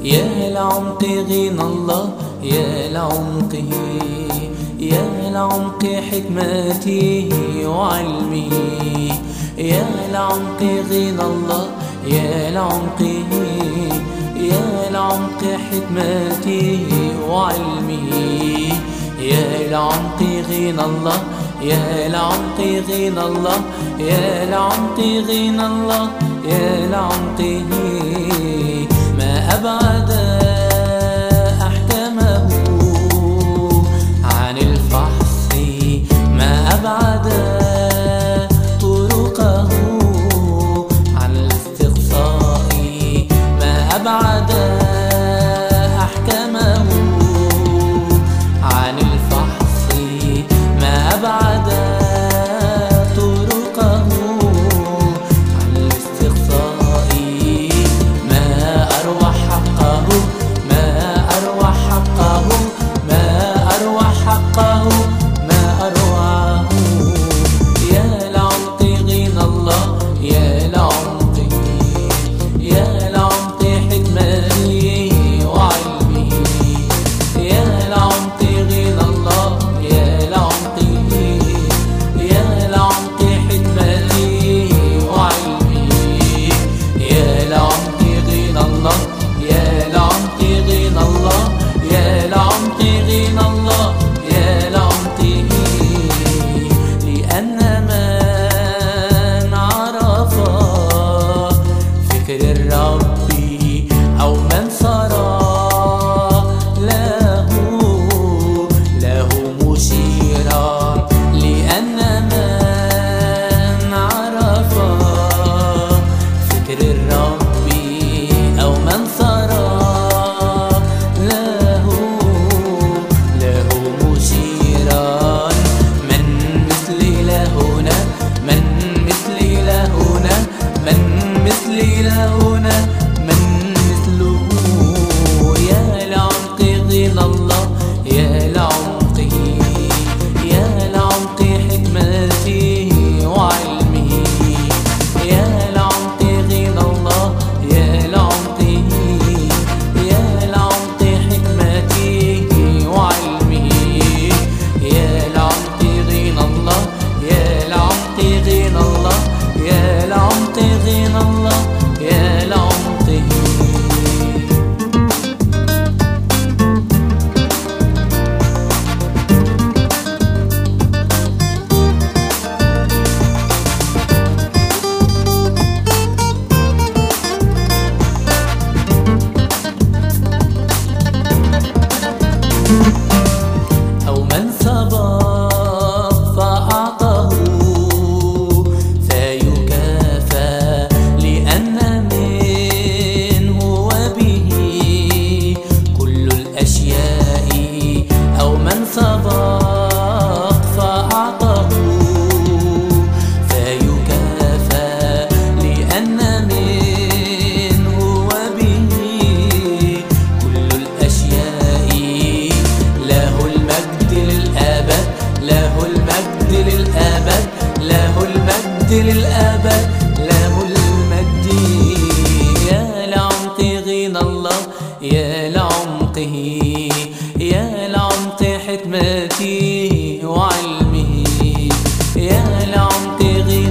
يا لعمق غنى الله، يا لعمقه، يا لعمق حكمته وعلمه، يا لعمق غنى الله، يا لعمقه، يا لعمق حكمته وعلمه، يا لعمق غنى الله، يا لعمق غنى الله، يا لعمق غنى الله، يا لعمقه. ما أبعد أحكامه عن الفحص، ما أبعد طرقه عن الاستقصاء، ما أبعد أحكامه عن الفحص، ما أبعد طرقه عن الاستقصاء. ما أروع حقه، ما أروع حقه، ما أروع حقه، ما أروعه. يا لعمق غنى الله، يا لعمقه، يا لعمق حكمته وعلمه، يا لعمق غنى الله، يا لعمقه، يا لعمق حكمته وعلمه، يا لعمق غنى الله، يا لعمق غنى الله، يا لعمق غنى الله، يا لعمقه. لأن من عرف فكر الرب أو من سرى له مشيرا، لأن من عرف فكر الرب أو من سرى له مشيرا. من مثلي لهنا، من مثلي لهنا، من مثلي لهنا، من مثله. يا لعمق غنى الله، يا لعمقه، يا لعمق حكمته وعلمه، يا لعمق غنى الله، يا لعمقه، يا لعمق حكمته وعلمه، يا لعمق غنى الله، يا لعمق غنى الله، يا لعمق غنى الله، يا لعمقه. أو من سبق فأعطاه فيكافى، لأن منه وبه كل الأشياء. أو من سبق فأعطاه فيكافى، لأن منه وبه كل الأشياء. له المجد للأبد، له المجد للأبد، له المجد للأبد، له المجد. يا لعمق غنى الله، يا لعمقه، يا لعمق حكمته وعلمه، يا لعمق غنى